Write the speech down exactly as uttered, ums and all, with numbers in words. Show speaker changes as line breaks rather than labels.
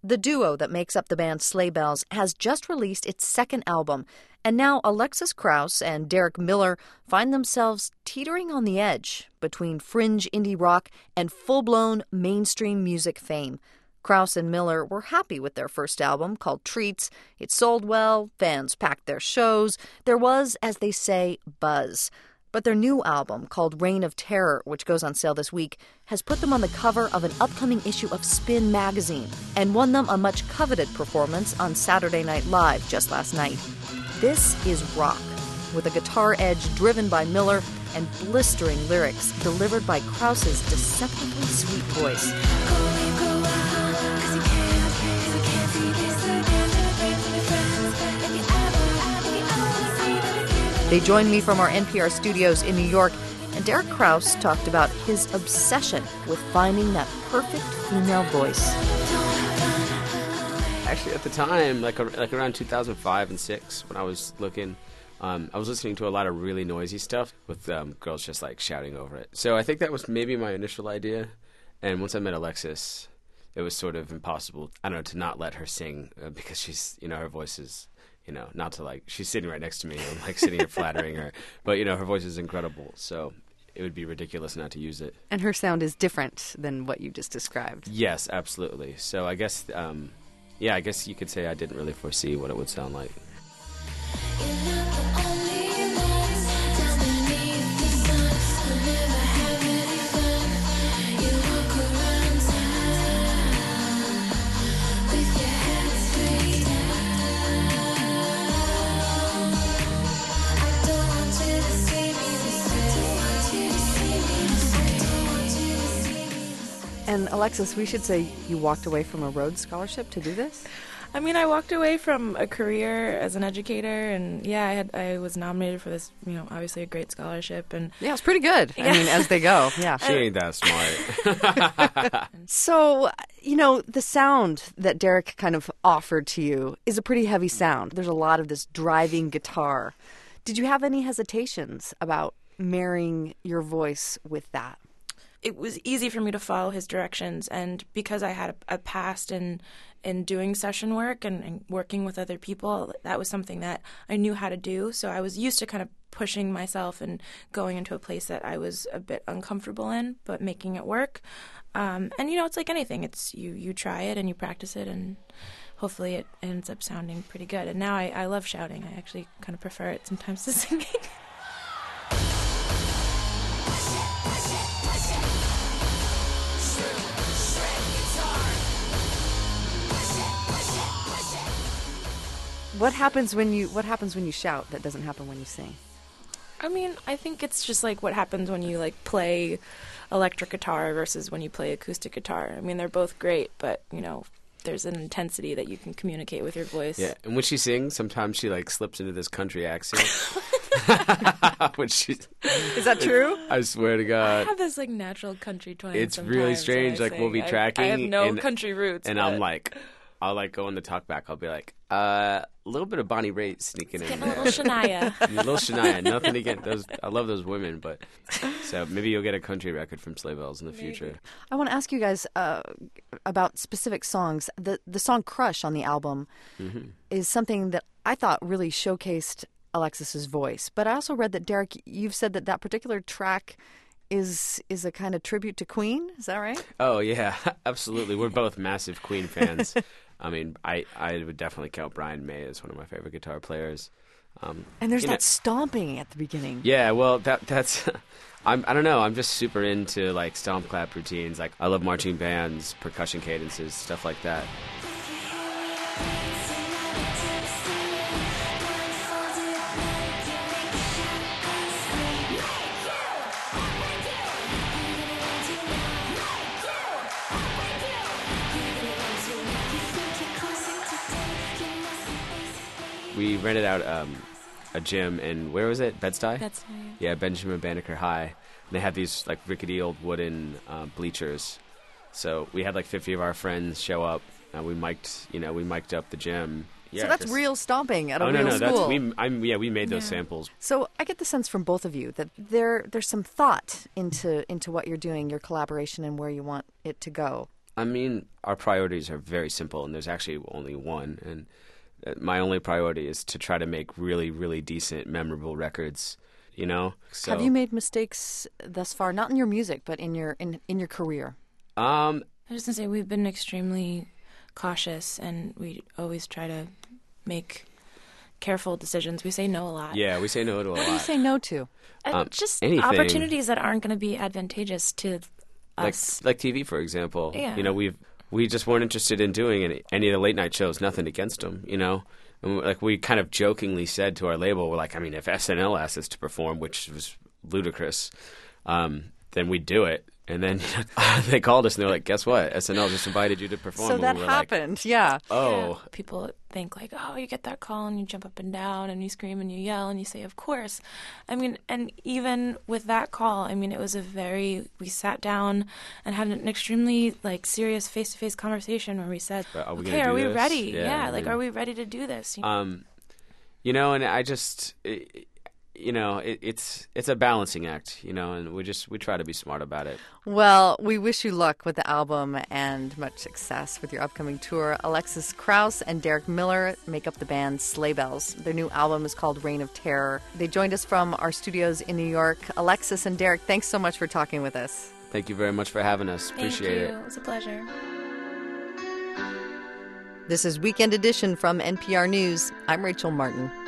The duo that makes up the band Sleigh Bells has just released its second album, and now Alexis Krauss and Derek Miller find themselves teetering on the edge between fringe indie rock and full-blown mainstream music fame. Krauss and Miller were happy with their first album, called Treats. It sold well, fans packed their shows. There was, as they say, buzz. But their new album, called Reign of Terror, which goes on sale this week, has put them on the cover of an upcoming issue of Spin magazine and won them a much-coveted performance on Saturday Night Live just last night. This is rock, with a guitar edge driven by Miller and blistering lyrics delivered by Krauss's deceptively sweet voice. They joined me from our N P R studios in New York, and Derek Krauss talked about his obsession with finding that perfect female voice.
Actually, at the time, like like around two thousand five and six, when I was looking, um, I was listening to a lot of really noisy stuff with um, girls just like shouting over it. So I think that was maybe my initial idea. And once I met Alexis, it was sort of impossible, I don't know, to not let her sing uh, because she's, you know, her voice is, you know, not to like, she's sitting right next to me. I'm like sitting here flattering her. But, you know, her voice is incredible. So it would be ridiculous not to use it.
And her sound is different than what you just described.
Yes, absolutely. So I guess, um, yeah, I guess you could say I didn't really foresee what it would sound like.
And Alexis, we should say you walked away from a Rhodes Scholarship to do this?
I mean, I walked away from a career as an educator, and yeah, I had I was nominated for this, you know, obviously a great scholarship, and
yeah, it's pretty good. Yeah. I mean, as they go, yeah.
She ain't that smart.
So, you know, the sound that Derek kind of offered to you is a pretty heavy sound. There's a lot of this driving guitar. Did you have any hesitations about marrying your voice with that?
It was easy for me to follow his directions, and because I had a, a past in in doing session work and, and working with other people, that was something that I knew how to do. So I was used to kind of pushing myself and going into a place that I was a bit uncomfortable in, but making it work. Um, and you know, it's like anything; it's you you try it and you practice it, and hopefully it ends up sounding pretty good. And now I, I love shouting. I actually kind of prefer it sometimes to singing.
What happens when you What happens when you shout that doesn't happen when you sing?
I mean, I think it's just like what happens when you like play electric guitar versus when you play acoustic guitar. I mean, they're both great, but you know, there's an intensity that you can communicate with your voice.
Yeah, and when she sings, sometimes she like slips into this country accent. when she,
Is that true?
I swear to God,
I have this like natural country twang.
it's really strange. Like we'll be
I,
tracking,
I have no
and,
country roots,
and
but...
I'm like, I'll like go in the talk back. I'll be like, uh, a little bit of Bonnie Raitt sneaking in
getting
there.
a little Shania.
A little Shania. Nothing against those. I love those women, but so maybe you'll get a country record from Sleigh Bells in the
Maybe.
future.
I want to ask you guys uh, about specific songs. The the song "Crush" on the album
Mm-hmm.
is something that I thought really showcased Alexis's voice. But I also read that, Derek, you've said that that particular track is is a kind of tribute to Queen. Is that right?
Oh yeah, absolutely. We're both massive Queen fans. I mean, I, I would definitely count Brian May as one of my favorite guitar players. Um,
And there's
you
that
know-
stomping at the beginning.
Yeah, well, that that's. I'm, I don't know. I'm just super into like stomp clap routines. Like I love marching bands, percussion cadences, stuff like that. We rented out um, a gym in, where was it? Bed-Stuy?
That's yeah.
Yeah, Benjamin Banneker High. And they had these like rickety old wooden uh, bleachers. So we had like fifty of our friends show up. And we mic'd, you know, we mic'd up the gym. Yeah,
so that's
'cause-
real stomping at a
Oh
real
no, no,
school.
that's we. I'm, yeah, we made those
Yeah.
samples.
So I get the sense from both of you that there there's some thought into into what you're doing, your collaboration, and where you want it to go.
I mean, our priorities are very simple, and there's actually only one. And uh, my only priority is to try to make really, really decent, memorable records. You know. So,
have you made mistakes thus far? Not in your music, but in your in in your career.
Um,
I was just gonna say we've been extremely cautious, and we always try to make careful decisions. We say no a lot.
Yeah, we say no to a
What
lot.
do you say no to?
Uh,
Um,
just
anything.
opportunities that aren't going to be advantageous to
Like
us.
like T V, for example.
Yeah.
You know, we've we just weren't interested in doing any any of the late night shows. Nothing against them, you know. And like we kind of jokingly said to our label, we're like, I mean, if S N L asked us to perform, which was ludicrous, um, then we'd do it. And then they called us and they're like, guess what? S N L just invited you to perform.
So
And
that
we were
happened, yeah.
Like, oh.
Yeah. People think like, oh, you get that call and you jump up and down and you scream and you yell and you say, of course. I mean, and even with that call, I mean, it was a very, we sat down and had an extremely like serious face-to-face conversation where we said,
Are we
okay,
gonna
are
do
we
this?
ready?
Yeah,
Yeah,
I
like,
mean-
are we ready to do this? You know?
Um, you know, and I just, it, you know, it, it's it's a balancing act, you know, and we just we try to be smart about it.
Well, we wish you luck with the album and much success with your upcoming tour. Alexis Krauss and Derek Miller make up the band Sleigh Bells. Their new album is called Reign of Terror. They joined us from our studios in New York. Alexis and Derek, thanks so much for talking with us.
Thank you very much for having us.
Thank
Appreciate
you.
it.
It was a pleasure.
This is Weekend Edition from N P R News. I'm Rachel Martin.